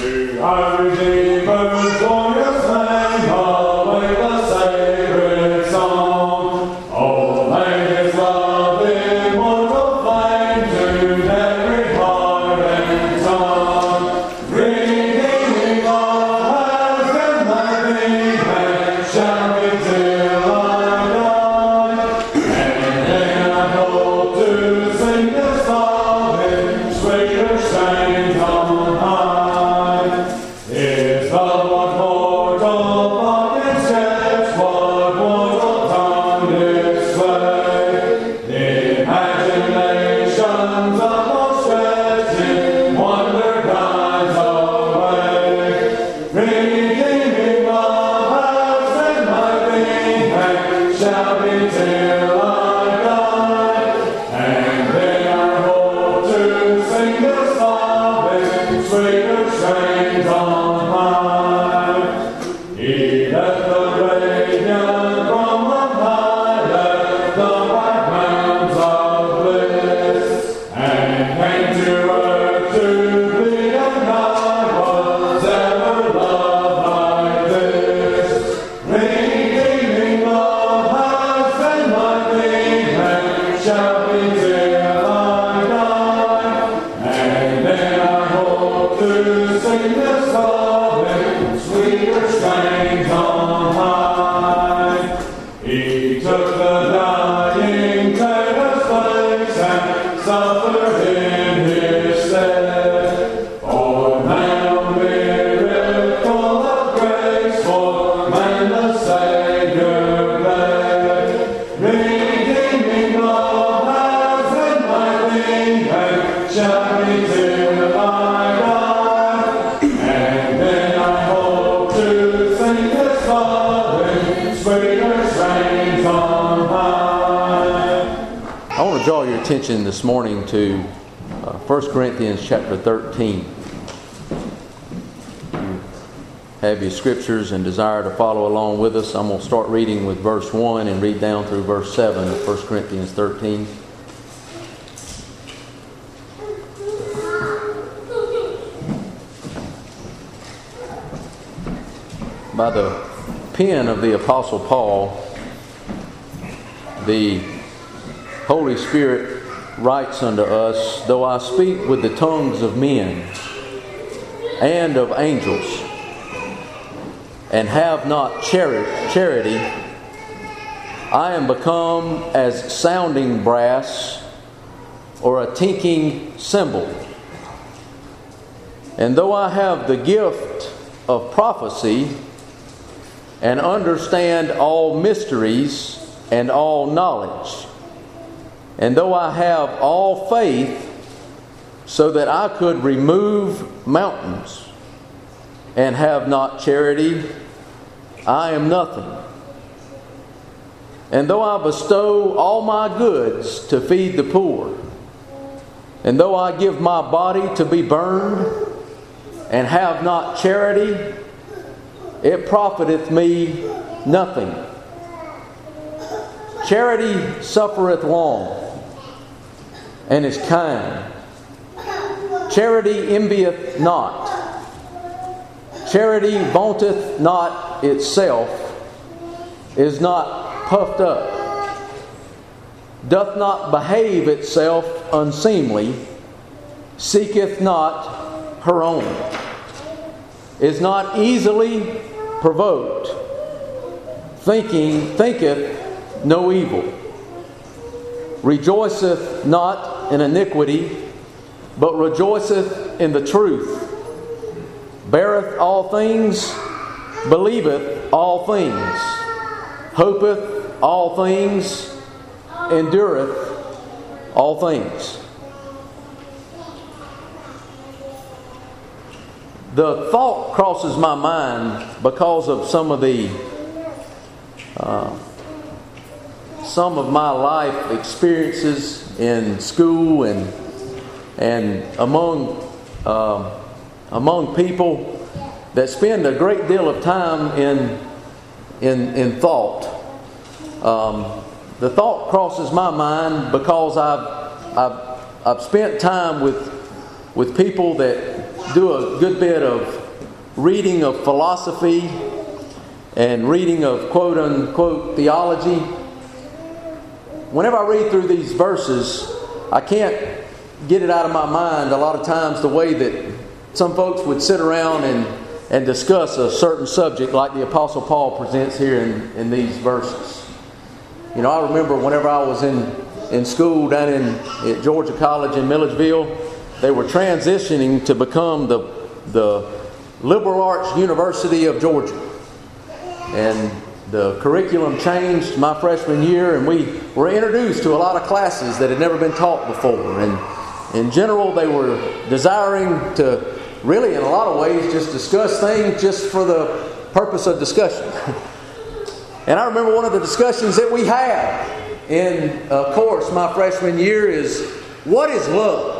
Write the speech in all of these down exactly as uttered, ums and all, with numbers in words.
Attention this morning to uh, First Corinthians chapter thirteen. You have your scriptures and desire to follow along with us. I'm going to start reading with verse one and read down through verse seven of First Corinthians thirteen. By the pen of the Apostle Paul, the Holy Spirit writes unto us, though I speak with the tongues of men and of angels, and have not charity, I am become as sounding brass or a tinkling cymbal. And though I have the gift of prophecy, and understand all mysteries and all knowledge, and though I have all faith so that I could remove mountains, and have not charity, I am nothing. And though I bestow all my goods to feed the poor, and though I give my body to be burned, and have not charity, it profiteth me nothing. Charity suffereth long, and is kind. Charity envieth not. Charity vaunteth not itself, is not puffed up, doth not behave itself unseemly, seeketh not her own, is not easily provoked, thinking thinketh no evil, rejoiceth not in iniquity, but rejoiceth in the truth, beareth all things, believeth all things, hopeth all things, endureth all things. The thought crosses my mind because of some of the uh, some of my life experiences in school and and among uh, among people that spend a great deal of time in in in thought. Um, the thought crosses my mind because I've I've I've spent time with with people that do a good bit of reading of philosophy and reading of quote-unquote theology. Whenever I read through these verses, I can't get it out of my mind a lot of times the way that some folks would sit around and, and discuss a certain subject like the Apostle Paul presents here in, in these verses. You know, I remember whenever I was in, in school down in at Georgia College in Milledgeville, they were transitioning to become the, the Liberal Arts University of Georgia. And the curriculum changed my freshman year, and we were introduced to a lot of classes that had never been taught before. And in general, they were desiring to really, in a lot of ways, just discuss things just for the purpose of discussion. And I remember one of the discussions that we had in a course my freshman year is, what is love?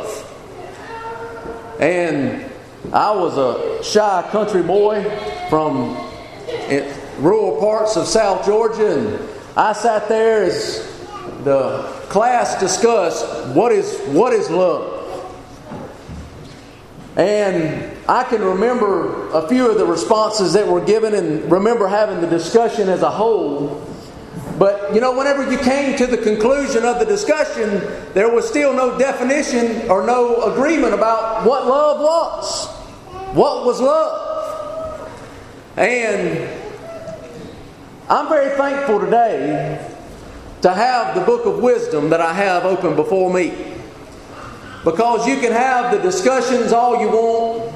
And I was a shy country boy from rural parts of South Georgia, and I sat there as the class discussed what is what is love. And I can remember a few of the responses that were given and remember having the discussion as a whole. But, you know, whenever you came to the conclusion of the discussion, there was still no definition or no agreement about what love was. What was love? And I'm very thankful today to have the book of wisdom that I have open before me. Because you can have the discussions all you want.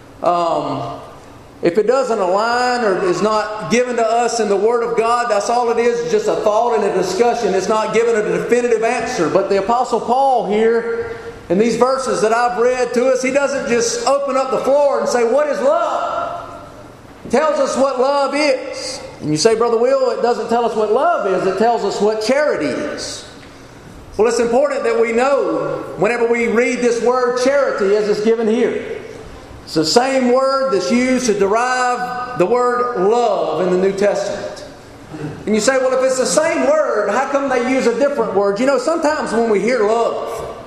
Um, if it doesn't align or is not given to us in the Word of God, that's all it is, just a thought and a discussion. It's not given a definitive answer. But the Apostle Paul here, in these verses that I've read to us, he doesn't just open up the floor and say, what is love? He tells us what love is. And you say, Brother Will, it doesn't tell us what love is, it tells us what charity is. Well, it's important that we know whenever we read this word charity as it's given here. It's the same word that's used to derive the word love in the New Testament. And you say, well, if it's the same word, how come they use a different word? You know, sometimes when we hear love,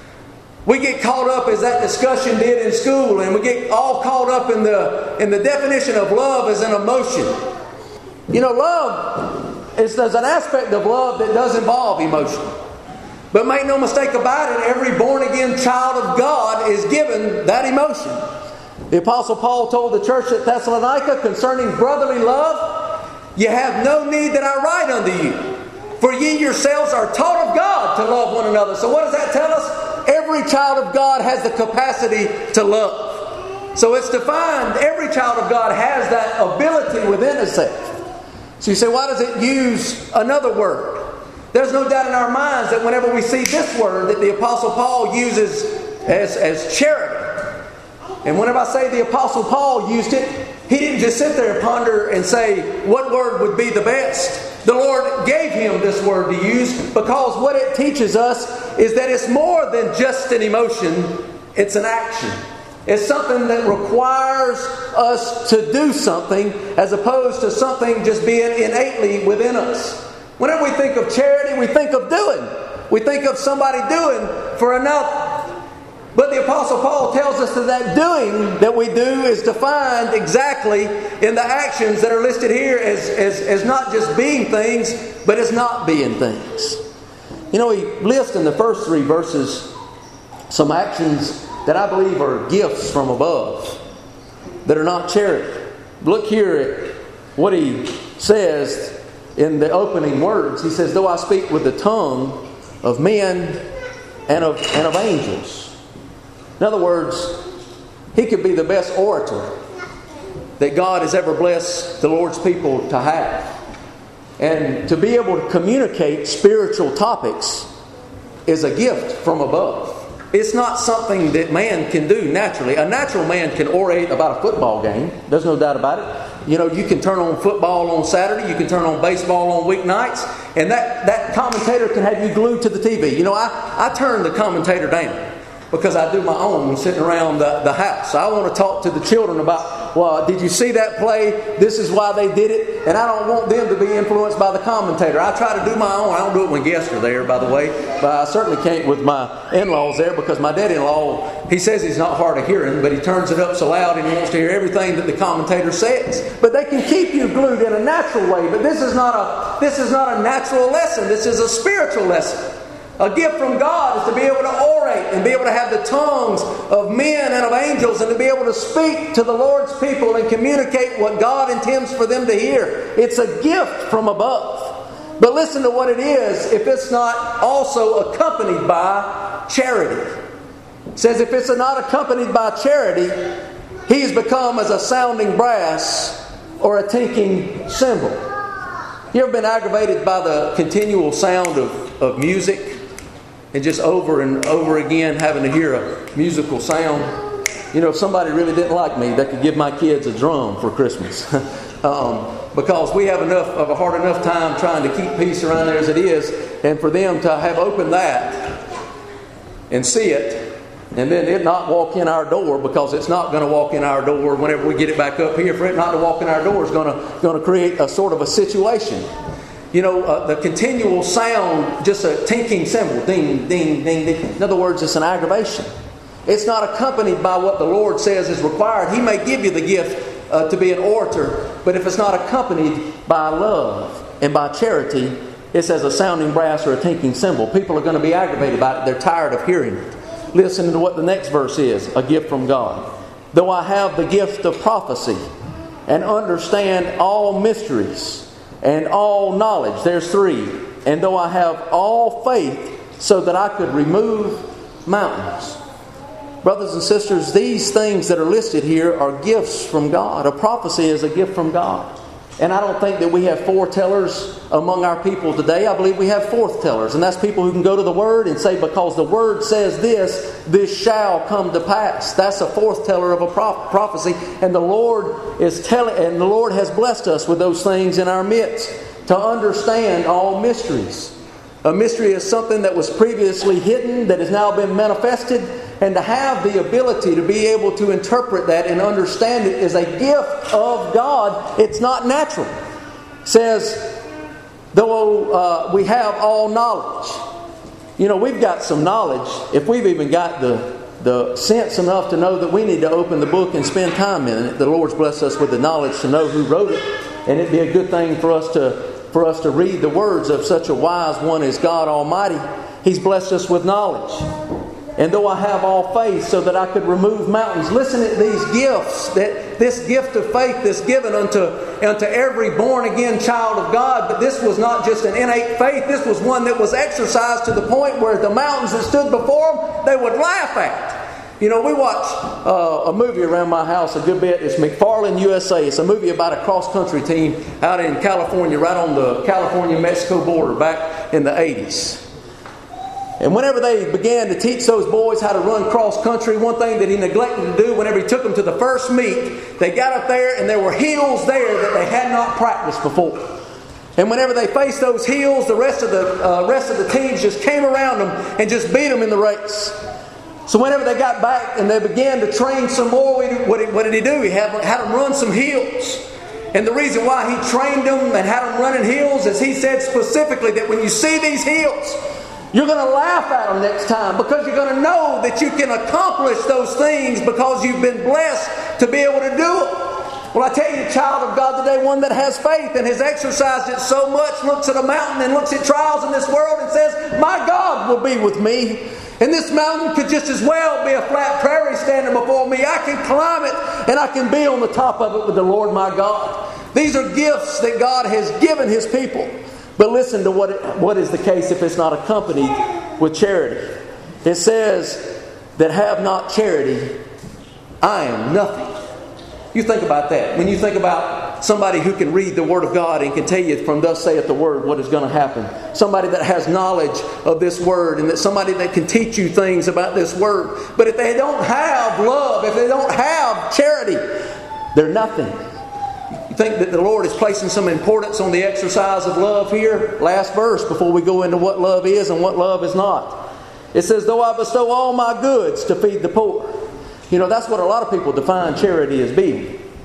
we get caught up as that discussion did in school, and we get all caught up in the in the definition of love as an emotion. You know, love is there's an aspect of love that does involve emotion. But make no mistake about it, every born-again child of God is given that emotion. The Apostle Paul told the church at Thessalonica concerning brotherly love, you have no need that I write unto you, for ye yourselves are taught of God to love one another. So what does that tell us? Every child of God has the capacity to love. So it's defined, every child of God has that ability within itself. So you say, why does it use another word? There's no doubt in our minds that whenever we see this word that the Apostle Paul uses as, as charity. And whenever I say the Apostle Paul used it, he didn't just sit there and ponder and say what word would be the best. The Lord gave him this word to use because what it teaches us is that it's more than just an emotion, it's an action. It's something that requires us to do something as opposed to something just being innately within us. Whenever we think of charity, we think of doing. We think of somebody doing for another. But the Apostle Paul tells us that that doing that we do is defined exactly in the actions that are listed here as, as, as not just being things, but as not being things. You know, he lists in the first three verses some actions that I believe are gifts from above that are not charity. Look here at what he says in the opening words. He says, though I speak with the tongue of men and of, and of angels. In other words, he could be the best orator that God has ever blessed the Lord's people to have. And to be able to communicate spiritual topics is a gift from above. It's not something that man can do naturally. A natural man can orate about a football game. There's no doubt about it. You know, you can turn on football on Saturday. You can turn on baseball on weeknights. And that, that commentator can have you glued to the T V. You know, I, I turn the commentator down because I do my own sitting around the, the house. I want to talk to the children about well, did you see that play? This is why they did it. And I don't want them to be influenced by the commentator. I try to do my own. I don't do it when guests are there, by the way. But I certainly can't with my in-laws there, because my dad-in-law, he says he's not hard of hearing, but he turns it up so loud and he wants to hear everything that the commentator says. But they can keep you glued in a natural way. But this is not a this is not a natural lesson. This is a spiritual lesson. A gift from God is to be able to orate and be able to have the tongues of men and of angels, and to be able to speak to the Lord's people and communicate what God intends for them to hear. It's a gift from above. But listen to what it is if it's not also accompanied by charity. It says if it's not accompanied by charity, he's become as a sounding brass or a tinkling cymbal. You ever been aggravated by the continual sound of, of music? And just over and over again having to hear a musical sound. You know, if somebody really didn't like me, they could give my kids a drum for Christmas. um, because we have enough of a hard enough time trying to keep peace around there as it is. And for them to have opened that and see it, and then it not walk in our door, because it's not going to walk in our door whenever we get it back up here. For it not to walk in our door is going to, going to create a sort of a situation. You know, uh, the continual sound, just a tinkling cymbal, ding, ding, ding, ding. In other words, it's an aggravation. It's not accompanied by what the Lord says is required. He may give you the gift uh, to be an orator, but if it's not accompanied by love and by charity, it's as a sounding brass or a tinkling cymbal. People are going to be aggravated by it. They're tired of hearing it. Listen to what the next verse is, a gift from God. Though I have the gift of prophecy and understand all mysteries and all knowledge. There's three. And though I have all faith so that I could remove mountains. Brothers and sisters, these things that are listed here are gifts from God. A prophecy is a gift from God. And I don't think that we have foretellers among our people today. I believe we have forthtellers. And that's people who can go to the Word and say, because the Word says this, this shall come to pass. That's a forthteller of a prophecy. And the Lord is telling, and the Lord has blessed us with those things in our midst to understand all mysteries. A mystery is something that was previously hidden, that has now been manifested. And to have the ability to be able to interpret that and understand it is a gift of God. It's not natural. It says, though uh, we have all knowledge. You know, we've got some knowledge. If we've even got the, the sense enough to know that we need to open the book and spend time in it, the Lord's blessed us with the knowledge to know who wrote it. And it'd be a good thing for us to, for us to read the words of such a wise one as God Almighty. He's blessed us with knowledge. And though I have all faith so that I could remove mountains. Listen to these gifts, that this gift of faith is given unto, unto every born-again child of God. But this was not just an innate faith. This was one that was exercised to the point where the mountains that stood before them, they would laugh at. You know, we watch uh, a movie around my house a good bit. It's McFarland, U S A. It's a movie about a cross-country team out in California, right on the California-Mexico border back in the eighties. And whenever they began to teach those boys how to run cross-country, one thing that he neglected to do whenever he took them to the first meet, they got up there and there were hills there that they had not practiced before. And whenever they faced those hills, the rest of the uh, rest of the teams just came around them and just beat them in the race. So whenever they got back and they began to train some more, what did, what did he do? He had, had them run some hills. And the reason why he trained them and had them running hills is he said specifically that when you see these hills, you're going to laugh at them next time, because you're going to know that you can accomplish those things because you've been blessed to be able to do it. Well, I tell you, child of God today, one that has faith and has exercised it so much, looks at a mountain and looks at trials in this world and says, my God will be with me. And this mountain could just as well be a flat prairie standing before me. I can climb it and I can be on the top of it with the Lord my God. These are gifts that God has given His people. But listen to what it, what is the case if it's not accompanied with charity. It says that have not charity, I am nothing. You think about that. When you think about somebody who can read the Word of God and can tell you from thus saith the Word what is going to happen. Somebody that has knowledge of this Word, and that somebody that can teach you things about this Word. But if they don't have love, if they don't have charity, they're nothing. You think that the Lord is placing some importance on the exercise of love here? Last verse before we go into what love is and what love is not. It says, though I bestow all my goods to feed the poor. You know, that's what a lot of people define charity as being.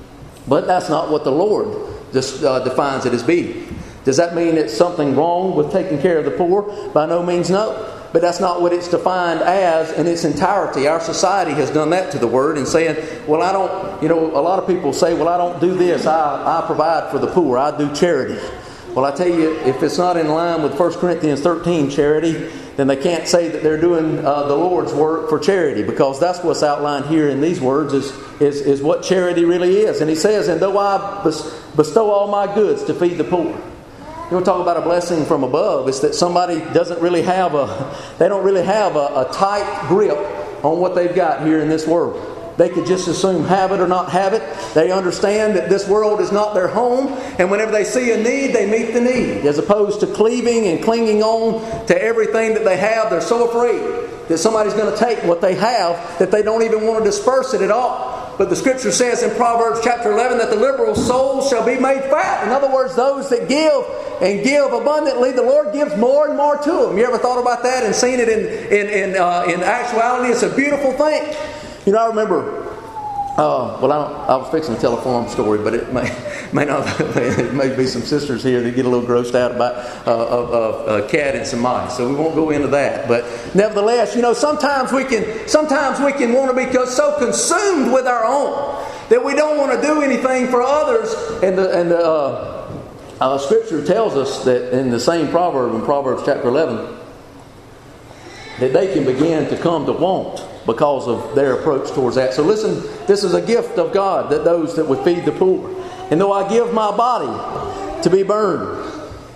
But that's not what the Lord just, uh, defines it as being. Does that mean it's something wrong with taking care of the poor? By no means, no. But that's not what it's defined as in its entirety. Our society has done that to the word and saying, well, I don't, you know, a lot of people say, well, I don't do this. I, I provide for the poor. I do charity. Well, I tell you, if it's not in line with First Corinthians thirteen charity, then they can't say that they're doing uh, the Lord's work for charity, because that's what's outlined here in these words is, is, is what charity really is. And he says, and though I bestow all my goods to feed the poor. You want to talk about a blessing from above? It's that somebody doesn't really have a, they don't really have a, a tight grip on what they've got here in this world. They could just as soon have it or not have it. They understand that this world is not their home, and whenever they see a need, they meet the need. As opposed to cleaving and clinging on to everything that they have, they're so afraid that somebody's going to take what they have that they don't even want to disperse it at all. But the Scripture says in Proverbs chapter eleven that the liberal soul shall be made fat. In other words, those that give and give abundantly, the Lord gives more and more to them. You ever thought about that and seen it in in in, uh, in actuality? It's a beautiful thing. You know, I remember. Uh, well, I, don't, I was fixing to tell a farm story, but it may may not. It may be some sisters here that get a little grossed out about uh, a, a, a cat and some mice, so we won't go into that. But nevertheless, you know, sometimes we can sometimes we can want to be so consumed with our own that we don't want to do anything for others. And the and the uh, uh, Scripture tells us that in the same proverb, in Proverbs chapter eleven, that they can begin to come to want because of their approach towards that. So listen, this is a gift of God, that those that would feed the poor. And though I give my body to be burned,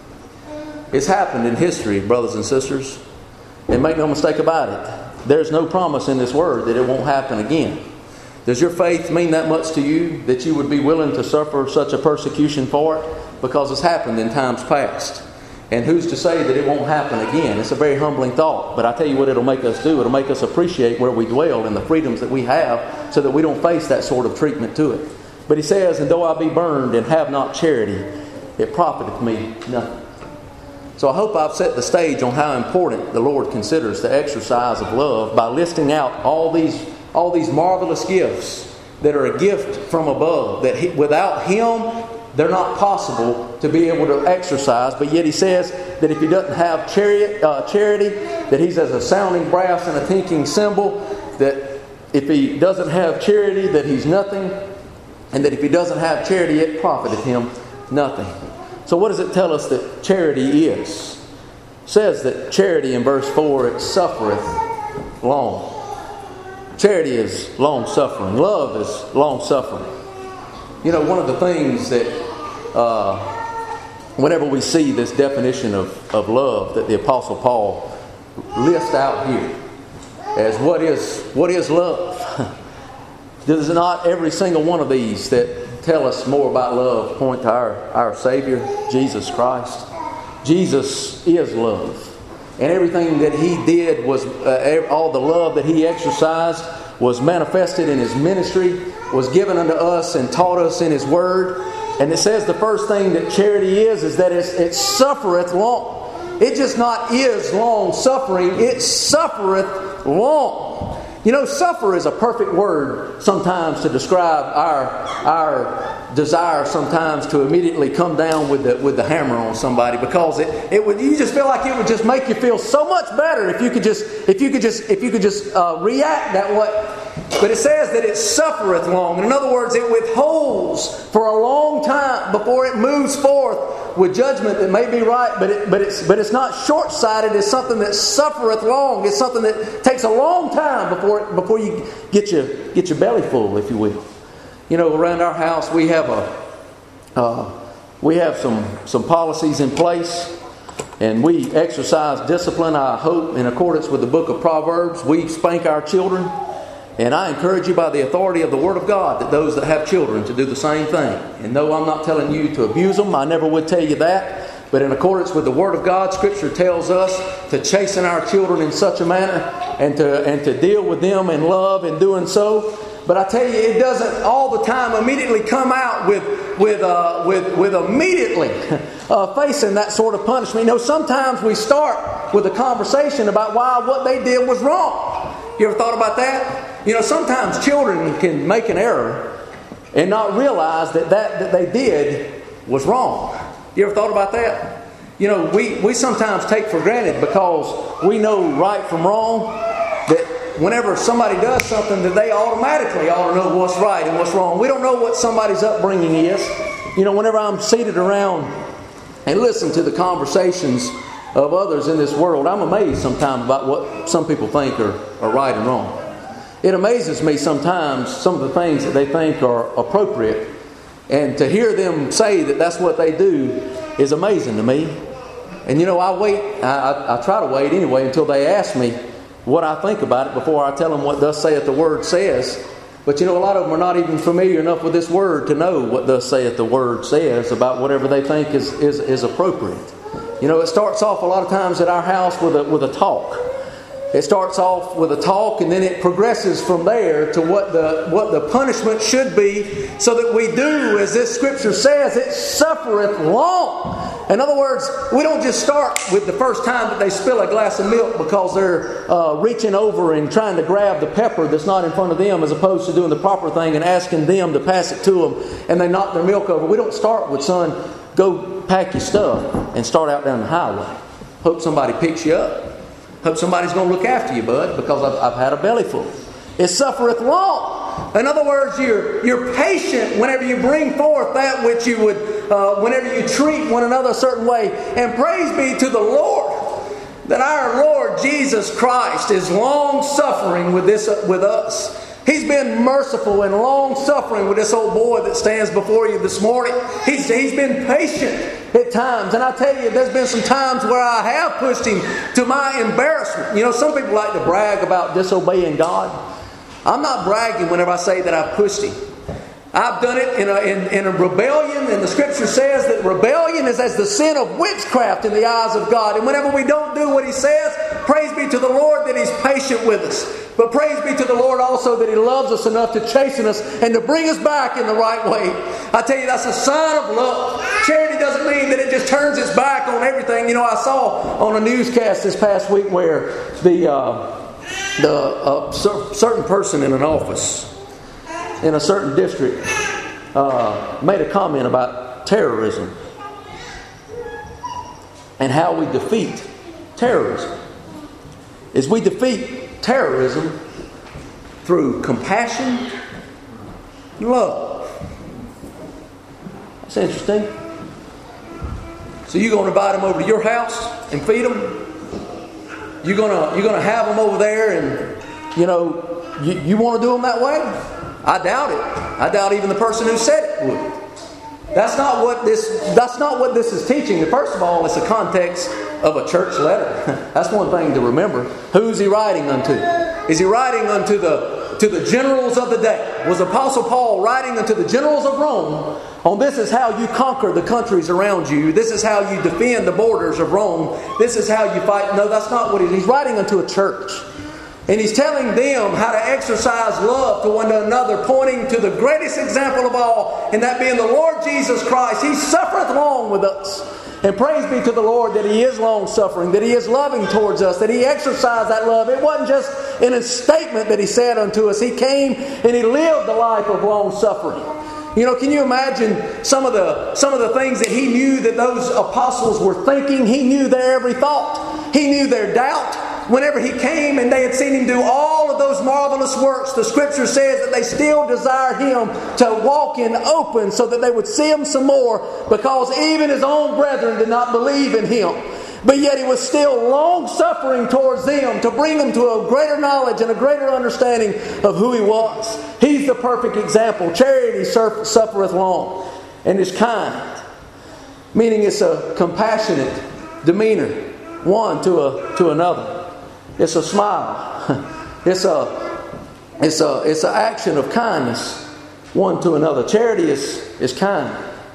it's happened in history, brothers and sisters. And make no mistake about it, there's no promise in this word that it won't happen again. Does your faith mean that much to you, that you would be willing to suffer such a persecution for it? Because it's happened in times past. And who's to say that it won't happen again? It's a very humbling thought. But I tell you what it'll make us do. It'll make us appreciate where we dwell and the freedoms that we have, so that we don't face that sort of treatment to it. But he says, and though I be burned and have not charity, it profiteth me nothing. So I hope I've set the stage on how important the Lord considers the exercise of love by listing out all these, all these marvelous gifts that are a gift from above, that he, without Him, they're not possible to be able to exercise. But yet he says that if he doesn't have chariot, uh, charity, that he's as a sounding brass and a tinkling cymbal, that if he doesn't have charity, that he's nothing, and that if he doesn't have charity, it profiteth him nothing. So what does it tell us that charity is? It says that charity in verse four, it suffereth long. Charity is long-suffering. Love is long-suffering. You know, one of the things that, uh, whenever we see this definition of, of love that the Apostle Paul lists out here as what is what is love, does not every single one of these that tell us more about love point to our, our Savior, Jesus Christ? Jesus is love. And everything that He did was, uh, all the love that He exercised was manifested in His ministry, was given unto us and taught us in His Word. And it says the first thing that charity is, is that it's, it suffereth long. It just not is long suffering, it suffereth long. You know, suffer is a perfect word sometimes to describe our our desire sometimes to immediately come down with the with the hammer on somebody, because it, it would you just feel like it would just make you feel so much better if you could just if you could just if you could just uh, react that way. But it says that it suffereth long. In other words, it withholds for a long time before it moves forth with judgment that may be right, but it, but it's but it's not short-sighted. It's something that suffereth long. It's something that takes a long time before before you get your get your belly full, if you will. You know, around our house we have a uh, we have some some policies in place, and we exercise discipline, I hope, in accordance with the book of Proverbs. We spank our children. And I encourage you by the authority of the Word of God that those that have children to do the same thing. And no, I'm not telling you to abuse them. I never would tell you that. But in accordance with the Word of God, Scripture tells us to chasten our children in such a manner and to and to deal with them in love in doing so. But I tell you, it doesn't all the time immediately come out with with uh, with with immediately uh, facing that sort of punishment. You know, sometimes we start with a conversation about why what they did was wrong. You ever thought about that? You know, sometimes children can make an error and not realize that that, that they did was wrong. You ever thought about that? You know, we, we sometimes take for granted because we know right from wrong, that whenever somebody does something, that they automatically ought to know what's right and what's wrong. We don't know what somebody's upbringing is. You know, whenever I'm seated around and listen to the conversations of others in this world, I'm amazed sometimes about what some people think are, are right and wrong. It amazes me sometimes some of the things that they think are appropriate. And to hear them say that that's what they do is amazing to me. And you know, I wait, I, I, I try to wait anyway until they ask me what I think about it before I tell them what thus saith the Word says. But you know, a lot of them are not even familiar enough with this Word to know what thus saith the Word says about whatever they think is, is, is appropriate. You know, it starts off a lot of times at our house with a, with a talk. It starts off with a talk, and then it progresses from there to what the what the punishment should be, so that we do, as this Scripture says, it suffereth long. In other words, we don't just start with the first time that they spill a glass of milk because they're uh, reaching over and trying to grab the pepper that's not in front of them, as opposed to doing the proper thing and asking them to pass it to them, and they knock their milk over. We don't start with, son, go pack your stuff and start out down the highway. Hope somebody picks you up. Hope somebody's going to look after you, bud, because I've, I've had a belly full. It suffereth long. In other words, you're you're patient whenever you bring forth that which you would, uh, whenever you treat one another a certain way. And praise be to the Lord that our Lord Jesus Christ is long suffering with this with us. He's been merciful and long suffering with this old boy that stands before you this morning. He's, he's been patient at times. And I tell you, there's been some times where I have pushed him to my embarrassment. You know, some people like to brag about disobeying God. I'm not bragging whenever I say that I've pushed him. I've done it in a, in, in a rebellion, and the Scripture says that rebellion is as the sin of witchcraft in the eyes of God. And whenever we don't do what He says, praise be to the Lord that He's patient with us. But praise be to the Lord also that He loves us enough to chasten us and to bring us back in the right way. I tell you, that's a sign of love. Charity doesn't mean that it just turns its back on everything. You know, I saw on a newscast this past week where the uh, the uh, certain person in an office in a certain district uh, made a comment about terrorism and how we defeat terrorism. Is we defeat terrorism through compassion and love. That's interesting. So you're going to invite them over to your house and feed them? You're going to, you're going to have them over there and, you know, you, you want to do them that way? I doubt it. I doubt even the person who said it would. That's not what this that's not what this is teaching. First of all, it's a context of a church letter. That's one thing to remember. Who's he writing unto? Is he writing unto the to the generals of the day? Was Apostle Paul writing unto the generals of Rome on this is how you conquer the countries around you. This is how you defend the borders of Rome. This is how you fight. No, that's not what he's, he's writing unto a church. And he's telling them how to exercise love to one another, pointing to the greatest example of all, and that being the Lord Jesus Christ. He suffereth long with us. And praise be to the Lord that He is long-suffering, that He is loving towards us, that He exercised that love. It wasn't just in a statement that He said unto us. He came and He lived the life of long-suffering. You know, can you imagine some of the some of the things that He knew that those apostles were thinking? He knew their every thought. He knew their doubt. Whenever He came and they had seen Him do all of those marvelous works, the Scripture says that they still desired Him to walk in open so that they would see Him some more, because even His own brethren did not believe in Him. But yet He was still long-suffering towards them to bring them to a greater knowledge and a greater understanding of who He was. He's the perfect example. Charity suffereth long and is kind, meaning it's a compassionate demeanor one to a to another. It's a smile. It's a it's a it's an action of kindness one to another. Charity is is kind.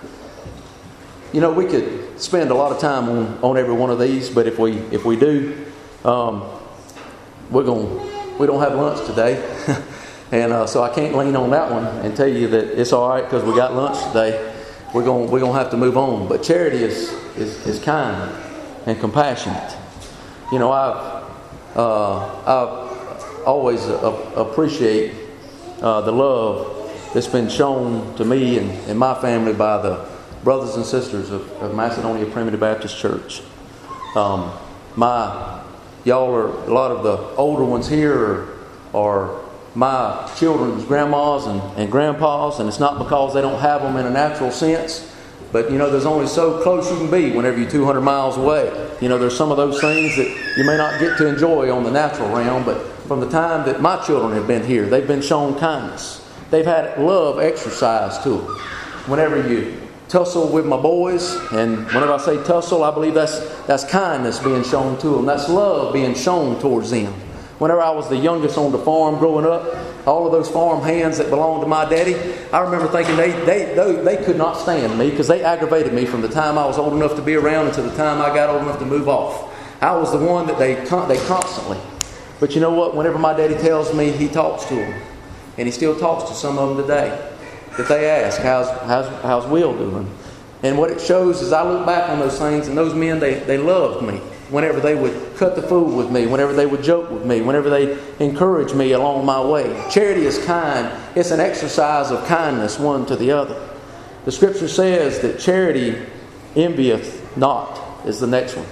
You know, we could spend a lot of time on, on every one of these, but if we if we do, um, we're going we don't have lunch today, and uh, so I can't lean on that one and tell you that it's all right because we got lunch today. We're going we're going to have to move on. But charity is is, is kind and compassionate. You know, I've Uh, I always uh, appreciate uh, the love that's been shown to me and, and my family by the brothers and sisters of, of Macedonia Primitive Baptist Church. Um, my y'all are a lot of the older ones here are, are my children's grandmas and, and grandpas, and it's not because they don't have them in a natural sense. But, you know, there's only so close you can be whenever you're two hundred miles away. You know, there's some of those things that you may not get to enjoy on the natural realm, but from the time that my children have been here, they've been shown kindness. They've had love exercised to them. Whenever you tussle with my boys, and whenever I say tussle, I believe that's that's kindness being shown to them. That's love being shown towards them. Whenever I was the youngest on the farm growing up, all of those farm hands that belonged to my daddy, I remember thinking they they they, they could not stand me because they aggravated me from the time I was old enough to be around until the time I got old enough to move off. I was the one that they they constantly. But you know what? Whenever my daddy tells me he talks to them, and he still talks to some of them today, that they ask, how's, how's, how's Will doing? And what it shows is I look back on those things, and those men, they, they loved me. Whenever they would cut the food with me, whenever they would joke with me, whenever they encouraged me along my way. Charity is kind. It's an exercise of kindness one to the other. The Scripture says that charity envieth not is the next one.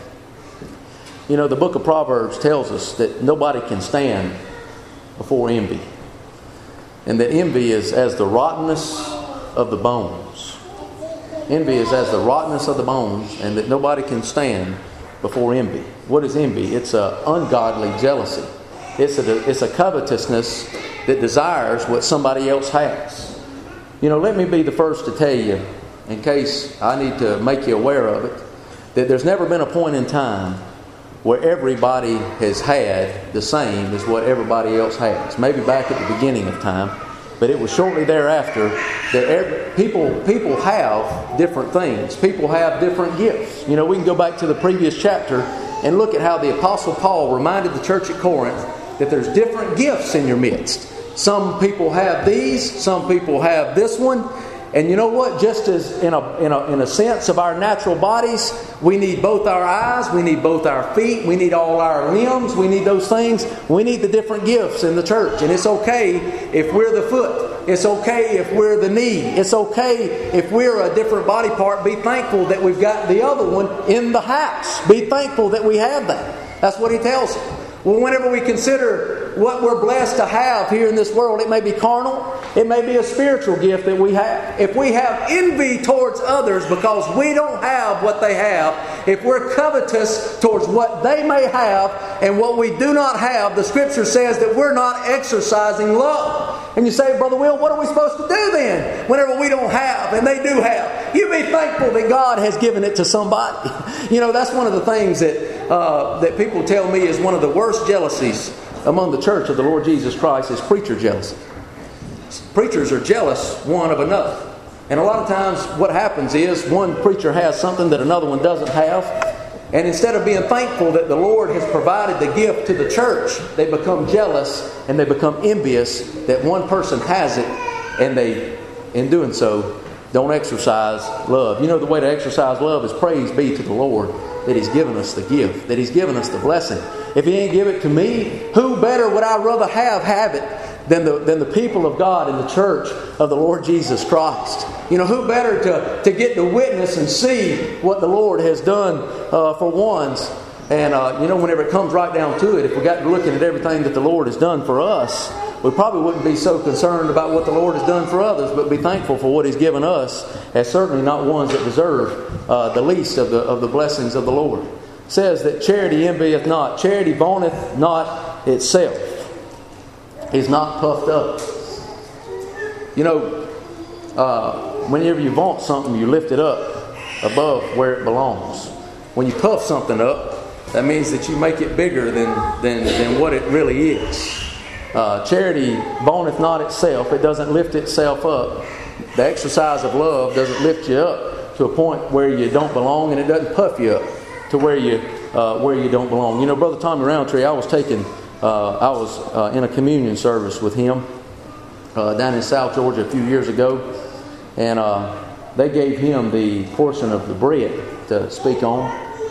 You know, the book of Proverbs tells us that nobody can stand before envy. And that envy is as the rottenness of the bones. Envy is as the rottenness of the bones, and that nobody can stand before envy. What is envy? It's an ungodly jealousy. It's a, it's a covetousness that desires what somebody else has. You know, let me be the first to tell you, in case I need to make you aware of it, that there's never been a point in time where everybody has had the same as what everybody else has. Maybe back at the beginning of time, but it was shortly thereafter that every, people people have different things. People have different gifts. You know, we can go back to the previous chapter and look at how the Apostle Paul reminded the church at Corinth that there's different gifts in your midst. Some people have these, some people have this one. And you know what? Just as in a, in a in a sense of our natural bodies, we need both our eyes, we need both our feet, we need all our limbs, we need those things. We need the different gifts in the church. And it's okay if we're the foot. It's okay if we're the knee. It's okay if we're a different body part. Be thankful that we've got the other one in the house. Be thankful that we have that. That's what he tells us. Well, whenever we consider what we're blessed to have here in this world, it may be carnal, it may be a spiritual gift that we have. If we have envy towards others because we don't have what they have, if we're covetous towards what they may have and what we do not have, the Scripture says that we're not exercising love. And you say, Brother Will, what are we supposed to do then whenever we don't have and they do have? You be thankful that God has given it to somebody. You know, that's one of the things that uh, that people tell me is one of the worst jealousies among the church of the Lord Jesus Christ is preacher jealousy. Preachers are jealous one of another. And a lot of times what happens is one preacher has something that another one doesn't have. And instead of being thankful that the Lord has provided the gift to the church, they become jealous and they become envious that one person has it, and they, in doing so, don't exercise love. You know, the way to exercise love is praise be to the Lord that He's given us the gift, that He's given us the blessing. If He ain't give it to me, who better would I rather have have it than the, than the people of God in the church of the Lord Jesus Christ? You know, who better to, to get to witness and see what the Lord has done uh, for ones? And, uh, you know, whenever it comes right down to it, if we got to looking at everything that the Lord has done for us, we probably wouldn't be so concerned about what the Lord has done for others, but be thankful for what He's given us as certainly not ones that deserve uh, the least of the of the blessings of the Lord. It says that charity envieth not. Charity vaunteth not itself. Is not puffed up. You know, uh, whenever you vaunt something, you lift it up above where it belongs. When you puff something up, that means that you make it bigger than, than, than what it really is. Uh, charity vaunteth not itself. It doesn't lift itself up. The exercise of love doesn't lift you up to a point where you don't belong, and it doesn't puff you up to where you uh, where you don't belong. You know, Brother Tommy Roundtree, I was taking, uh, I was uh, in a communion service with him uh, down in South Georgia a few years ago, and uh, they gave him the portion of the bread to speak on,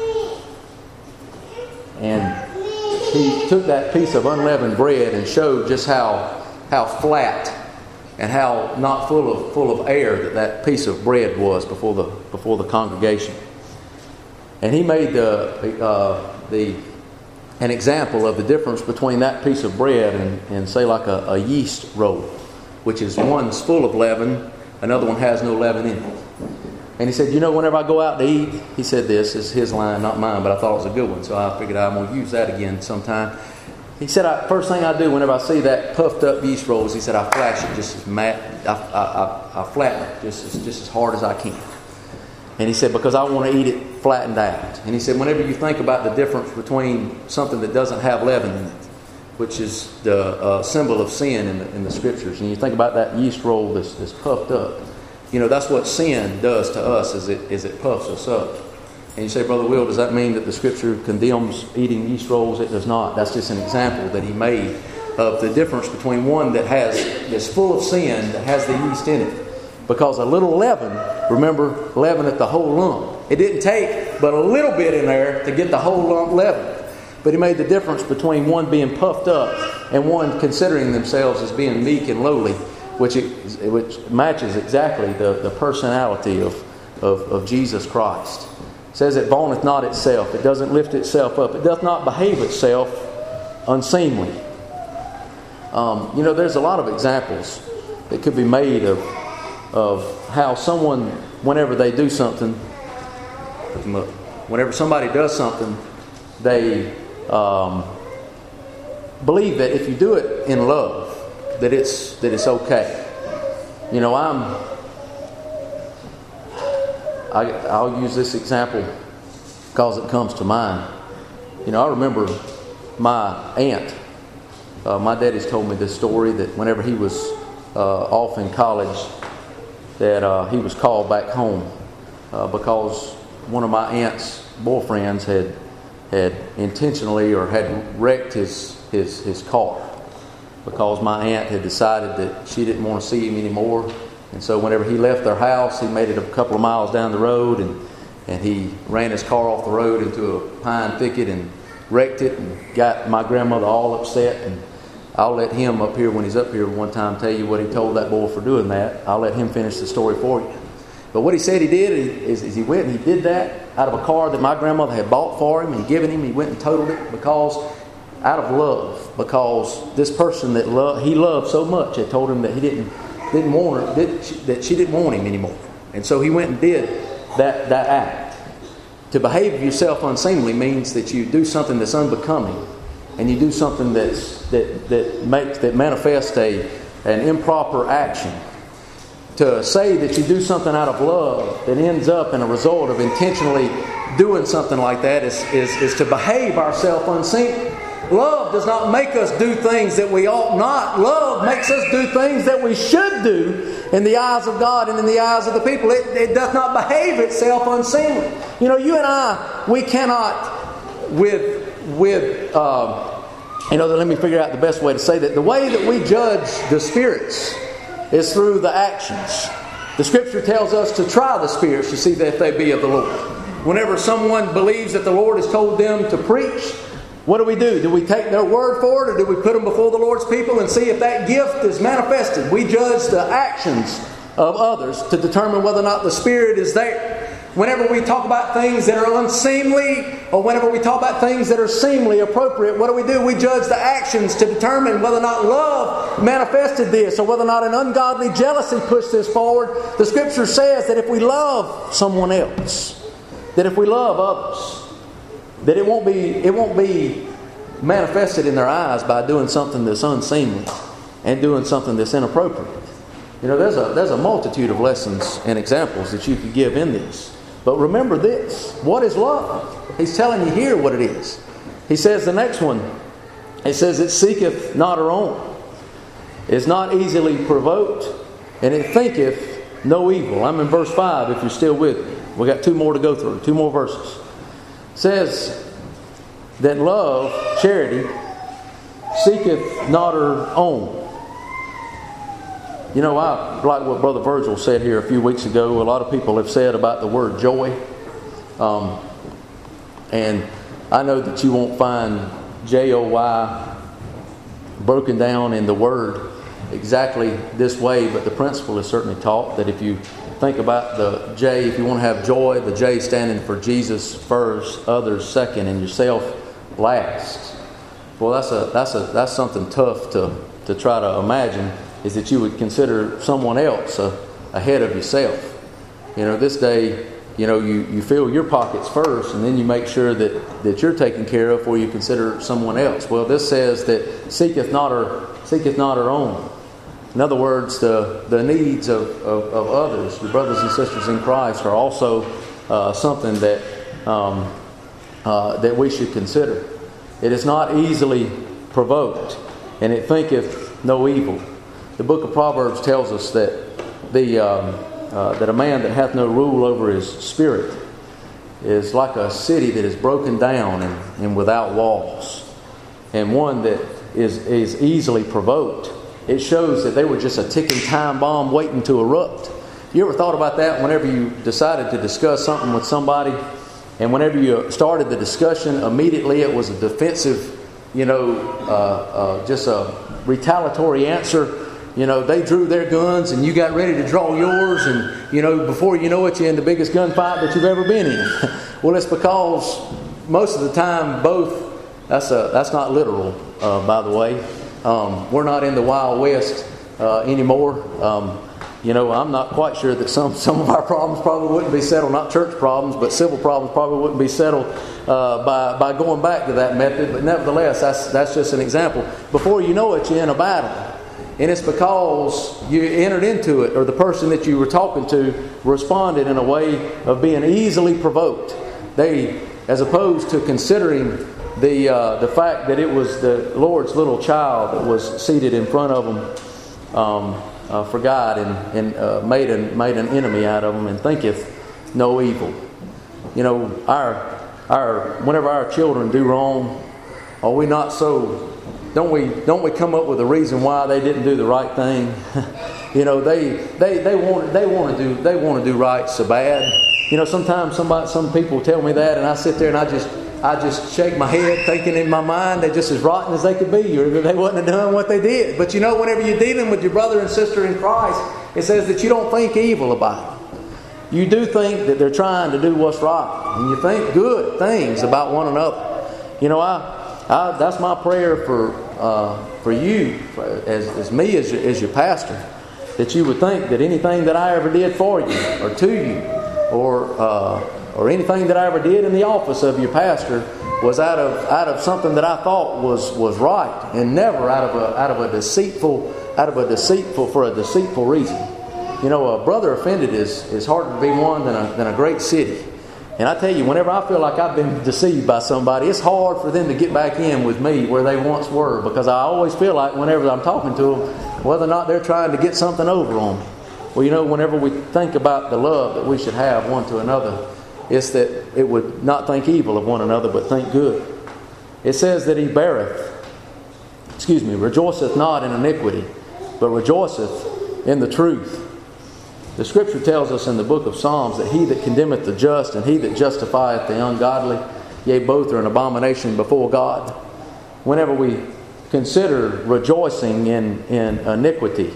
and he took that piece of unleavened bread and showed just how how flat and how not full of full of air that that piece of bread was before the before the congregation. And he made the uh, the an example of the difference between that piece of bread and, and say like a, a yeast roll, which is one's full of leaven, another one has no leaven in it. And he said, you know, whenever I go out to eat, he said this is his line, not mine, but I thought it was a good one, so I figured I'm going to use that again sometime. He said, I, first thing I do whenever I see that puffed up yeast rolls, he said, I flash it just as mat, I, I, I, I flatten it just as, just as hard as I can. And he said, because I want to eat it flattened out. And he said, whenever you think about the difference between something that doesn't have leaven in it, which is the uh, symbol of sin in the, in the Scriptures, and you think about that yeast roll that's, that's puffed up, you know, that's what sin does to us, is it, is it puffs us up. And you say, Brother Will, does that mean that the Scripture condemns eating yeast rolls? It does not. That's just an example that he made of the difference between one that has that's full of sin, that has the yeast in it. Because a little leaven, remember, leaven at the whole lump. It didn't take but a little bit in there to get the whole lump leavened. But he made the difference between one being puffed up and one considering themselves as being meek and lowly, which it, which matches exactly the, the personality of, of, of Jesus Christ. It says it vaunteth not itself. It doesn't lift itself up. It doth not behave itself unseemly. Um, you know, there's a lot of examples that could be made of of how someone, whenever they do something, whenever somebody does something, they um, believe that if you do it in love, that it's that it's okay. You know, I'm. I, I'll use this example because it comes to mind. You know, I remember my aunt. Uh, my daddy's told me this story that whenever he was uh, off in college, that uh, he was called back home uh, because one of my aunt's boyfriends had had intentionally or had wrecked his his his car, because my aunt had decided that she didn't want to see him anymore. And so whenever he left their house, he made it a couple of miles down the road, and and he ran his car off the road into a pine thicket and wrecked it and got my grandmother all upset. And I'll let him up here, when he's up here one time, tell you what he told that boy for doing that. I'll let him finish the story for you. But what he said he did is, is he went and he did that out of a car that my grandmother had bought for him and given him. He went and totaled it because, out of love, because this person that lo- he loved so much had told him that he didn't didn't want her, did, that she didn't want him anymore. And so he went and did that that act. To behave yourself unseemly means that you do something that's unbecoming, and you do something that's that that makes that manifests a an improper action. To say that you do something out of love that ends up in a result of intentionally doing something like that is is, is to behave ourselves unseemly. Love does not make us do things that we ought not. Love makes us do things that we should do in the eyes of God and in the eyes of the people. It, it does not behave itself unseemly. You know, you and I, we cannot with with uh, you know, let me figure out the best way to say that. The way that we judge the spirits is through the actions. The Scripture tells us to try the spirits to see that if they be of the Lord. Whenever someone believes that the Lord has told them to preach, what do we do? Do we take their word for it, or do we put them before the Lord's people and see if that gift is manifested? We judge the actions of others to determine whether or not the Spirit is there. Whenever we talk about things that are unseemly, or whenever we talk about things that are seemly, appropriate, what do we do? We judge the actions to determine whether or not love manifested this, or whether or not an ungodly jealousy pushed this forward. The Scripture says that if we love someone else, that if we love others, that it won't be it won't be manifested in their eyes by doing something that's unseemly and doing something that's inappropriate. You know, there's a there's a multitude of lessons and examples that you could give in this. But remember this: what is love? He's telling you here what it is. He says the next one. It says it seeketh not her own, is not easily provoked, and it thinketh no evil. I'm in verse five. If you're still with me, we got two more to go through. Two more verses. It says that love, charity, seeketh not her own. You know, I like what Brother Virgil said here a few weeks ago. A lot of people have said about the word joy. Um, and I know that you won't find J O Y broken down in the word exactly this way, but the principle is certainly taught that if you think about the J, if you want to have joy, the J standing for Jesus first, others second, and yourself last. Well, that's a that's a that's something tough to to try to imagine, is that you would consider someone else uh, ahead of yourself. You know, this day, you know, you, you fill your pockets first, and then you make sure that, that you're taken care of before you consider someone else. Well, this says that seeketh not her seeketh not her own. In other words, the, the needs of, of, of others, your brothers and sisters in Christ, are also uh, something that um, uh, that we should consider. It is not easily provoked, and it thinketh no evil. The book of Proverbs tells us that the um, uh, that a man that hath no rule over his spirit is like a city that is broken down and, and without walls, and one that is is easily provoked. It shows that they were just a ticking time bomb waiting to erupt. You ever thought about that whenever you decided to discuss something with somebody, and whenever you started the discussion, immediately it was a defensive, you know, uh, uh, just a retaliatory answer. You know, they drew their guns and you got ready to draw yours, and, you know, before you know it, you're in the biggest gunfight that you've ever been in. Well, it's because most of the time both, that's a, that's not literal, uh, by the way. Um, we're not in the Wild West uh, anymore. Um, you know, I'm not quite sure that some, some of our problems probably wouldn't be settled, not church problems, but civil problems probably wouldn't be settled uh, by, by going back to that method. But nevertheless, that's, that's just an example. Before you know it, you're in a battle. And it's because you entered into it, or the person that you were talking to responded in a way of being easily provoked. They, as opposed to considering the uh, the fact that it was the Lord's little child that was seated in front of them um, uh, for God, and, and uh, made an made an enemy out of them, and thinketh no evil. You know, our our whenever our children do wrong, are we not so? Don't we don't we come up with a reason why they didn't do the right thing? You know, they they they want they want to do they want to do right so bad. You know, sometimes somebody some people tell me that, and I sit there and I just I just shake my head, thinking in my mind they're just as rotten as they could be, or they wouldn't have done what they did. But you know, whenever you're dealing with your brother and sister in Christ, it says that you don't think evil about them. You do think that they're trying to do what's right, and you think good things about one another. You know, I, I that's my prayer for uh, for you, for, as as me as your, as your pastor, that you would think that anything that I ever did for you or to you, or uh, or anything that I ever did in the office of your pastor was out of out of something that I thought was, was right, and never out of a out of a deceitful out of a deceitful for a deceitful reason. You know, a brother offended is, is harder to be won than a than a great city. And I tell you, whenever I feel like I've been deceived by somebody, it's hard for them to get back in with me where they once were, because I always feel like whenever I'm talking to them, whether or not they're trying to get something over on me. Well, you know, whenever we think about the love that we should have one to another, it's that it would not think evil of one another, but think good. It says that he beareth, excuse me, rejoiceth not in iniquity, but rejoiceth in the truth. The Scripture tells us in the book of Psalms that he that condemneth the just and he that justifieth the ungodly, yea, both are an abomination before God. Whenever we consider rejoicing in, in iniquity,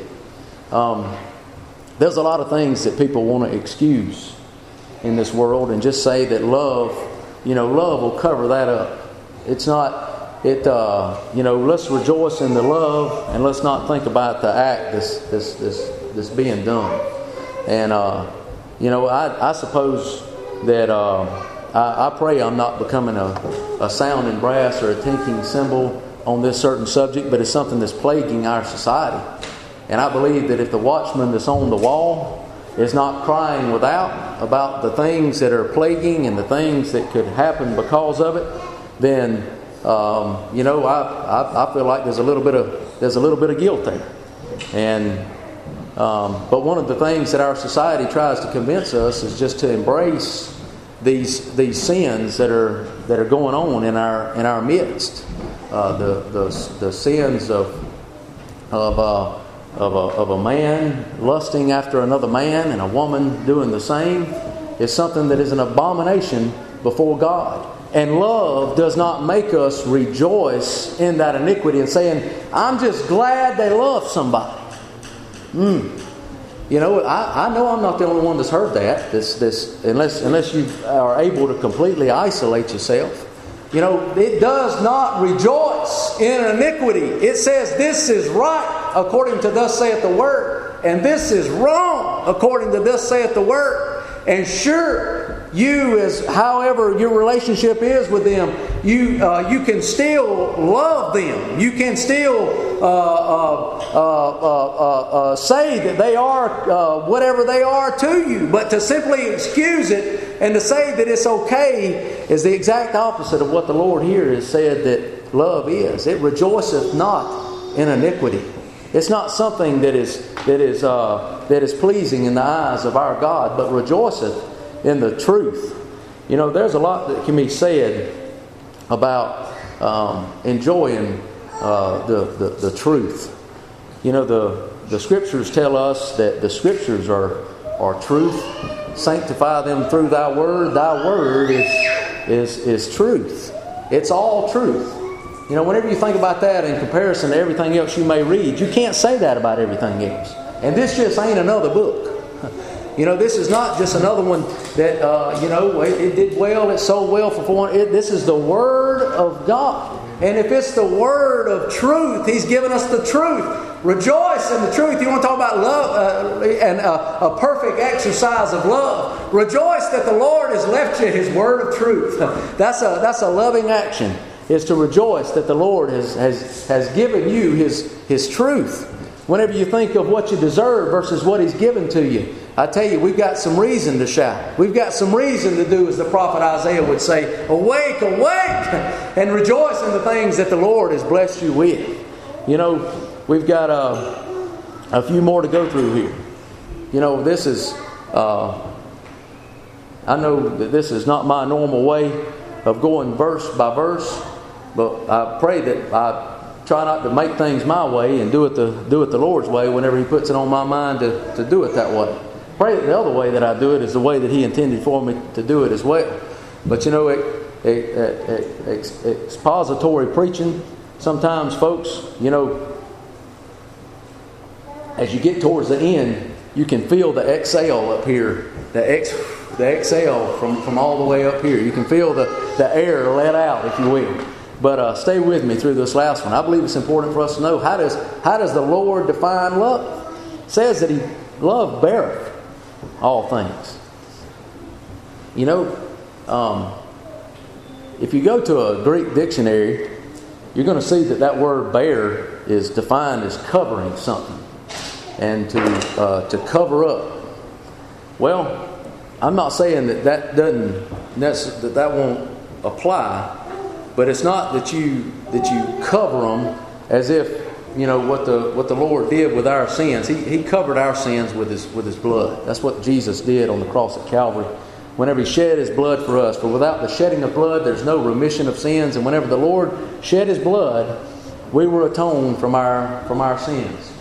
um, there's a lot of things that people want to excuse in this world and just say that love, you know, love will cover that up. It's not, it, uh, you know, let's rejoice in the love and let's not think about the act that's, that's, that's, that's being done. And, uh, you know, I, I suppose that uh, I, I pray I'm not becoming a, a sounding brass or a tinkling cymbal on this certain subject, but it's something that's plaguing our society. And I believe that if the watchman that's on the wall is not crying without about the things that are plaguing and the things that could happen because of it, then um, you know I, I I feel like there's a little bit of there's a little bit of guilt there. And um, but one of the things that our society tries to convince us is just to embrace these these sins that are that are going on in our in our midst. Uh, the the the sins of of uh, Of a, of a man lusting after another man and a woman doing the same is something that is an abomination before God. And love does not make us rejoice in that iniquity and saying, I'm just glad they love somebody. Mm. You know, I, I know I'm not the only one that's heard that. This, this, unless, unless you are able to completely isolate yourself. You know, it does not rejoice in iniquity. It says this is right according to thus saith the Word, and this is wrong according to thus saith the Word. And sure, you, as however your relationship is with them, you uh, you can still love them. You can still uh, uh, uh, uh, uh, say that they are uh, whatever they are to you. But to simply excuse it and to say that it's okay is the exact opposite of what the Lord here has said that love is. It rejoiceth not in iniquity. It's not something that is that is uh, that is pleasing in the eyes of our God, but rejoiceth in the truth. You know, there's a lot that can be said about um, enjoying uh, the, the the truth. You know, the the Scriptures tell us that the Scriptures are are truth. Sanctify them through Thy Word. Thy Word is is is truth. It's all truth. You know, whenever you think about that in comparison to everything else you may read, you can't say that about everything else. And this just ain't another book. You know, this is not just another one that, uh, you know, it, it did well, it sold well for four hundred. It, this is the Word of God. And if it's the Word of truth, He's given us the truth. Rejoice in the truth. You want to talk about love uh, and uh, a perfect exercise of love. Rejoice that the Lord has left you His Word of truth. That's a, that's a loving action. Is to rejoice that the Lord has, has, has given you His, His truth. Whenever you think of what you deserve versus what He's given to you, I tell you, we've got some reason to shout. We've got some reason to do as the prophet Isaiah would say, awake, awake, and rejoice in the things that the Lord has blessed you with. You know, we've got uh, a few more to go through here. You know, this is, uh, I know that this is not my normal way of going verse by verse. But I pray that I try not to make things my way and do it the do it the Lord's way whenever He puts it on my mind to, to do it that way. Pray that the other way that I do it is the way that He intended for me to do it as well. But you know, it, it, it, it, expository preaching, sometimes folks, you know, as you get towards the end, you can feel the exhale up here, the ex, the exhale from, from all the way up here. You can feel the, the air let out, if you will. But uh, stay with me through this last one. I believe it's important for us to know, how does how does the Lord define love? It says that He love beareth all things. You know, um, if you go to a Greek dictionary, you're going to see that that word bear is defined as covering something and to uh, to cover up. Well, I'm not saying that that doesn't that that won't apply. But it's not that you that you cover them as if, you know, what the what the Lord did with our sins. He He covered our sins with His with His blood. That's what Jesus did on the cross at Calvary. Whenever He shed His blood for us. For without the shedding of blood, there's no remission of sins. And whenever the Lord shed His blood, we were atoned from our from our sins.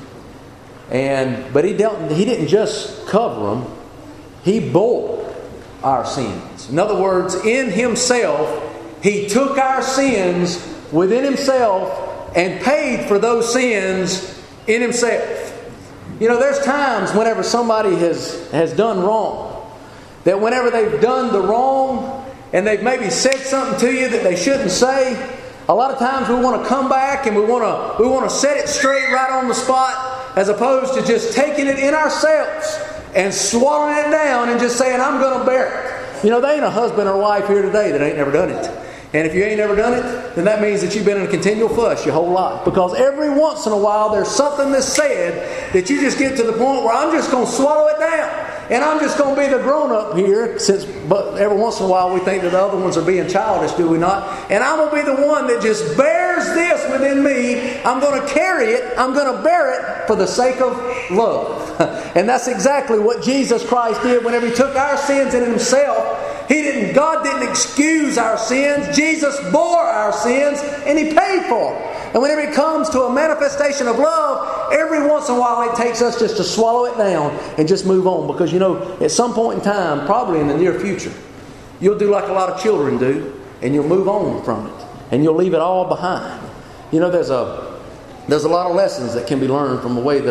And but He dealt He didn't just cover them. He bore our sins. In other words, in Himself, He took our sins within Himself and paid for those sins in Himself. You know, there's times whenever somebody has, has done wrong, that whenever they've done the wrong and they've maybe said something to you that they shouldn't say, a lot of times we want to come back and we want to we want to set it straight right on the spot, as opposed to just taking it in ourselves and swallowing it down and just saying, I'm going to bear it. You know, there ain't a husband or wife here today that ain't never done it. And if you ain't never done it, then that means that you've been in a continual fuss your whole life. Because every once in a while there's something that's said that you just get to the point where I'm just going to swallow it down. And I'm just going to be the grown-up here, since but every once in a while we think that the other ones are being childish, do we not? And I'm going to be the one that just bears this within me. I'm going to carry it. I'm going to bear it for the sake of love. And that's exactly what Jesus Christ did whenever He took our sins in Himself. He didn't, God didn't excuse our sins. Jesus bore our sins and He paid for them. And whenever it comes to a manifestation of love, every once in a while it takes us just to swallow it down and just move on. Because, you know, at some point in time, probably in the near future, you'll do like a lot of children do, and you'll move on from it. And you'll leave it all behind. You know, there's a there's a lot of lessons that can be learned from the way that a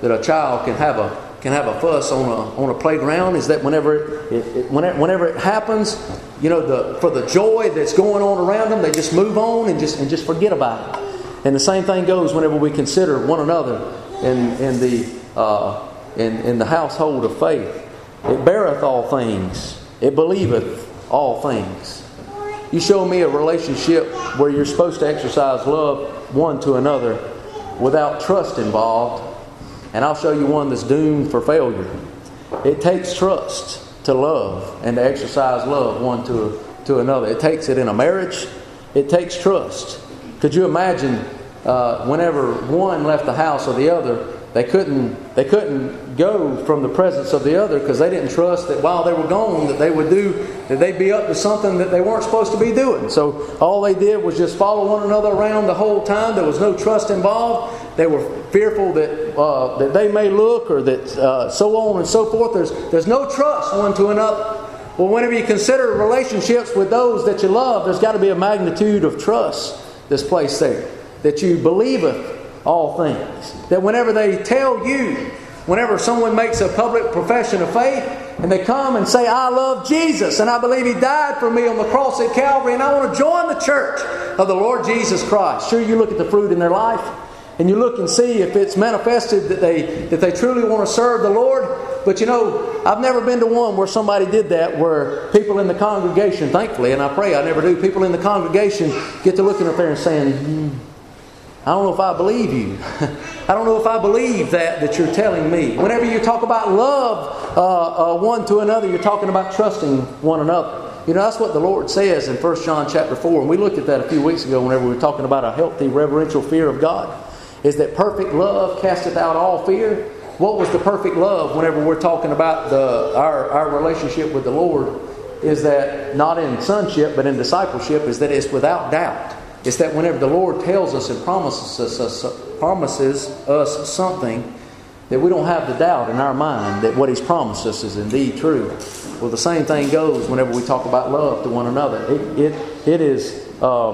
that a child can have a can have a fuss on a on a playground is that whenever it, it whenever, whenever it happens, you know, the for the joy that's going on around them, they just move on and just and just forget about it. And the same thing goes whenever we consider one another in in the uh, in in the household of faith. It beareth all things. It believeth all things. You show me a relationship where you're supposed to exercise love one to another without trust involved, and I'll show you one that's doomed for failure. It takes trust to love and to exercise love one to, to another. It takes it in a marriage. It takes trust. Could you imagine uh, whenever one left the house or the other, they couldn't they couldn't go from the presence of the other because they didn't trust that while they were gone that they would do that they'd be up to something that they weren't supposed to be doing. So all they did was just follow one another around the whole time. There was no trust involved. They were fearful that uh, that they may look or that uh, so on and so forth. There's there's no trust one to another. Well, whenever you consider relationships with those that you love, there's got to be a magnitude of trust that's placed there. That you believeth all things. That whenever they tell you, whenever someone makes a public profession of faith, and they come and say, I love Jesus, and I believe He died for me on the cross at Calvary, and I want to join the church of the Lord Jesus Christ. Sure, you look at the fruit in their life, and you look and see if it's manifested that they that they truly want to serve the Lord. But you know, I've never been to one where somebody did that, where people in the congregation, thankfully, and I pray I never do, people in the congregation get to looking up there and saying, hmm, I don't know if I believe you. I don't know if I believe that that you're telling me. Whenever you talk about love uh, uh, one to another, you're talking about trusting one another. You know, that's what the Lord says in First John chapter four. And we looked at that a few weeks ago whenever we were talking about a healthy reverential fear of God. Is that perfect love casteth out all fear? What was the perfect love whenever we're talking about the our, our relationship with the Lord? Is that not in sonship but in discipleship, is that it's without doubt. It's that whenever the Lord tells us and promises us, promises us something, that we don't have the doubt in our mind that what He's promised us is indeed true. Well, the same thing goes whenever we talk about love to one another. It it, it is um,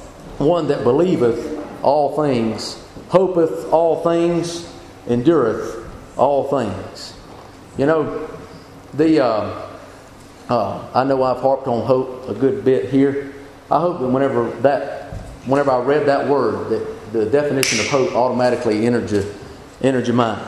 one that believeth all things, hopeth all things, endureth all things. You know, the uh, uh, I know I've harped on hope a good bit here. I hope that whenever that Whenever I read that word, that the definition of hope automatically entered your, entered your mind.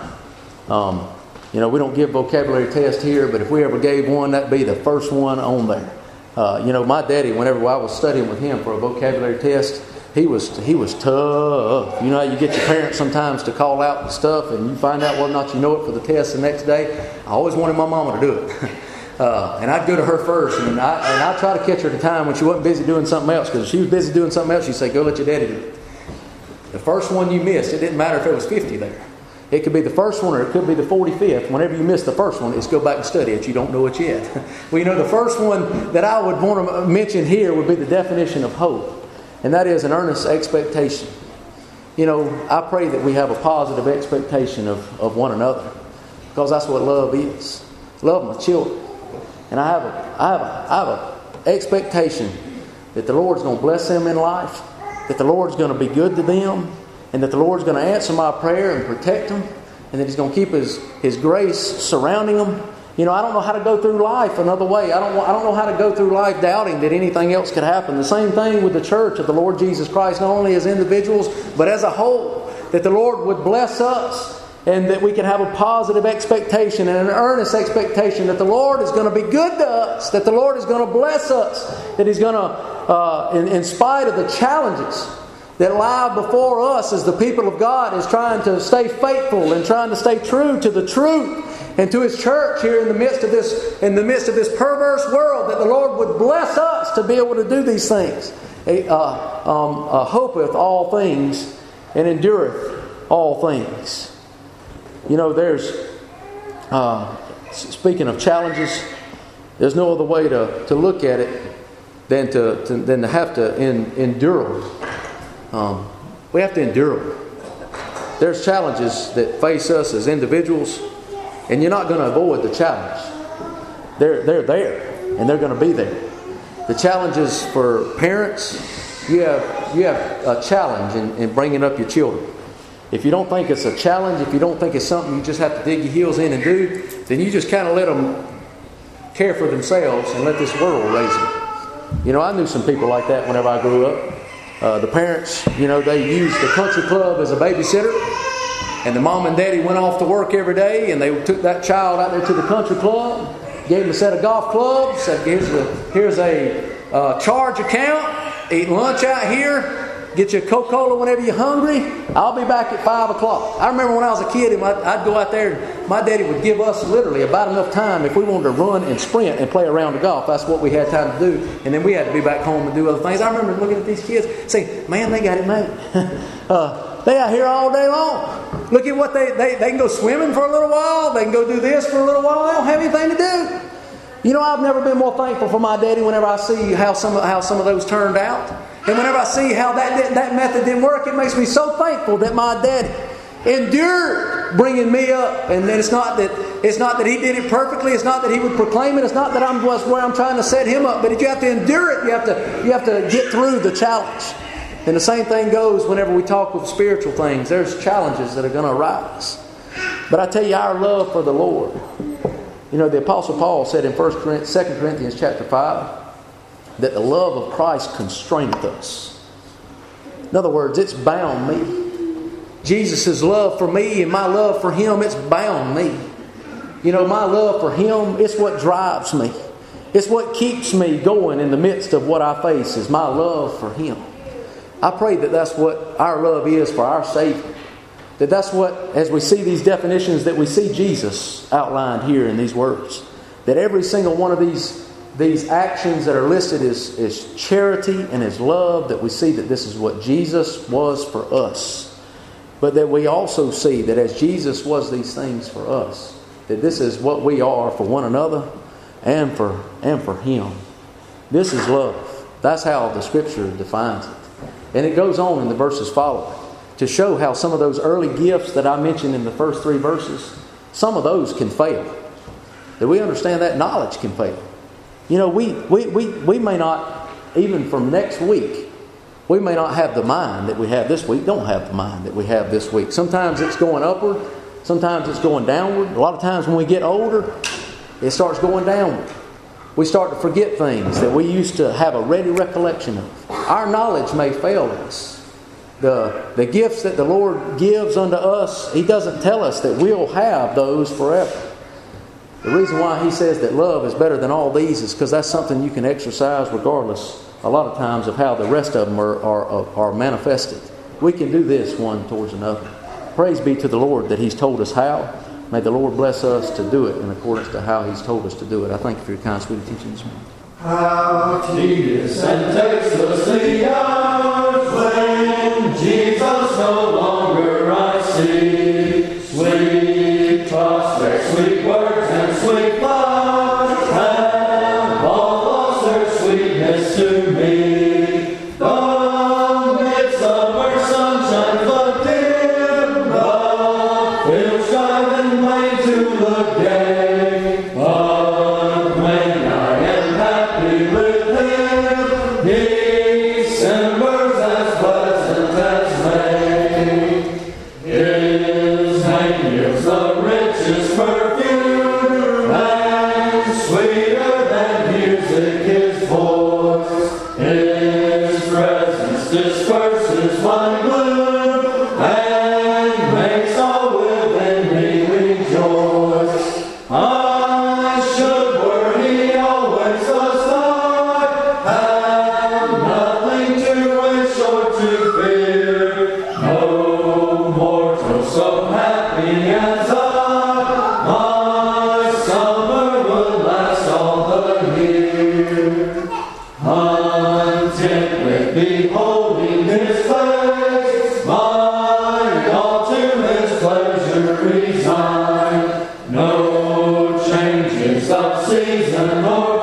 Um, you know, we don't give vocabulary tests here, but if we ever gave one, that'd be the first one on there. Uh, you know, my daddy, whenever I was studying with him for a vocabulary test, he was he was tough. You know how you get your parents sometimes to call out the stuff, and you find out whether or not you know it for the test the next day. I always wanted my mama to do it. Uh, and I'd go to her first, and I and I'd try to catch her at a time when she wasn't busy doing something else. Because if she was busy doing something else, she'd say, "Go let your daddy do it." The first one you missed, it didn't matter if it was fifty there. It could be the first one, or it could be the forty-fifth. Whenever you miss the first one, it's go back and study it. You don't know it yet. Well, you know, the first one that I would want to mention here would be the definition of hope, and that is an earnest expectation. You know, I pray that we have a positive expectation of, of one another, because that's what love is. Love my children. And I have a, I have a, I have a expectation that the Lord's going to bless them in life, that the Lord's going to be good to them, and that the Lord's going to answer my prayer and protect them, and that He's going to keep His His grace surrounding them. You know, I don't know how to go through life another way. I don't I don't know how to go through life doubting that anything else could happen. The same thing with the church of the Lord Jesus Christ, not only as individuals, but as a whole, that the Lord would bless us. And that we can have a positive expectation and an earnest expectation that the Lord is going to be good to us, that the Lord is going to bless us, that He's going to, uh, in, in spite of the challenges that lie before us as the people of God, is trying to stay faithful and trying to stay true to the truth and to His church here in the midst of this, in the midst of this perverse world, that the Lord would bless us to be able to do these things. Uh, um, uh, hopeth all things and endureth all things. You know, there's, uh, speaking of challenges, there's no other way to, to look at it than to, to than to have to in, endure them. Um, we have to endure them. There's challenges that face us as individuals, and you're not going to avoid the challenge. They're they're there, and they're going to be there. The challenges for parents, you have you have a challenge in, in bringing up your children. if you don't think it's a challenge, if you don't think it's something you just have to dig your heels in and do, then you just kind of let them care for themselves and let this world raise them. You know, I knew some people like that whenever I grew up. Uh, the parents, you know, they used the country club as a babysitter. And the mom and daddy went off to work every day, and they took that child out there to the country club, gave him a set of golf clubs, said, here's a, here's a uh, charge account, eat lunch out here, get you a Coca-Cola whenever you're hungry. I'll be back at five o'clock. I remember when I was a kid, I'd, I'd go out there, and my daddy would give us literally about enough time if we wanted to run and sprint and play a round of golf. That's what we had time to do. And then we had to be back home and do other things. I remember looking at these kids saying, man, they got it made. uh, they out here all day long. Look at what they, they, they can go swimming for a little while. They can go do this for a little while. They don't have anything to do. You know, I've never been more thankful for my daddy whenever I see how some of, how some of those turned out. And whenever I see how that did, that method didn't work, it makes me so thankful that my daddy endured bringing me up. And it's not that it's not that he did it perfectly. It's not that he would proclaim it. It's not that I'm was where I'm trying to set him up. But you have to endure it. You have to you have to get through the challenge. And the same thing goes whenever we talk with spiritual things. There's challenges that are going to arise. But I tell you, our love for the Lord. You know, the Apostle Paul said in First Corinthians, Second Corinthians chapter five, that the love of Christ constraineth us. In other words, it's bound me. Jesus' love for me and my love for Him, it's bound me. You know, my love for Him, it's what drives me. It's what keeps me going in the midst of what I face, is my love for Him. I pray that that's what our love is for our Savior. That that's what, as we see these definitions, that we see Jesus outlined here in these words. That every single one of these These actions that are listed is, is charity and is love, that we see that this is what Jesus was for us. But that we also see that as Jesus was these things for us, that this is what we are for one another and for and for Him. This is love. That's how the Scripture defines it. And it goes on in the verses following to show how some of those early gifts that I mentioned in the first three verses, some of those can fail. That we understand that knowledge can fail. You know, we, we, we, we may not, even from next week, we may not have the mind that we have this week, don't have the mind that we have this week. Sometimes it's going upward, sometimes it's going downward. A lot of times when we get older, it starts going downward. We start to forget things that we used to have a ready recollection of. Our knowledge may fail us. The, the gifts that the Lord gives unto us, He doesn't tell us that we'll have those forever. The reason why He says that love is better than all these is because that's something you can exercise regardless, a lot of times, of how the rest of them are, are, are manifested. We can do this one towards another. Praise be to the Lord that He's told us how. May the Lord bless us to do it in accordance to how He's told us to do it. I thank you for your kind, sweet attention this morning. How tedious and tasteless the hours when Jesus no longer I see. Sweet prospects, sweet words, and sweet flowers have all lost their sweetness to me. The midsummer sunshine but dim, the fields driving made to look gay. But when I am happy with Him, December's as pleasant as May. His name gives the richest perfume, and sweeter than music His voice. His presence disperses my gloom, and makes all within me rejoice. I should were He always the star, have nothing to wish or to fear. No mortal so happy as I, my summer would last all the year. Content with beholding His face, my all to His pleasure resign. No changes of season or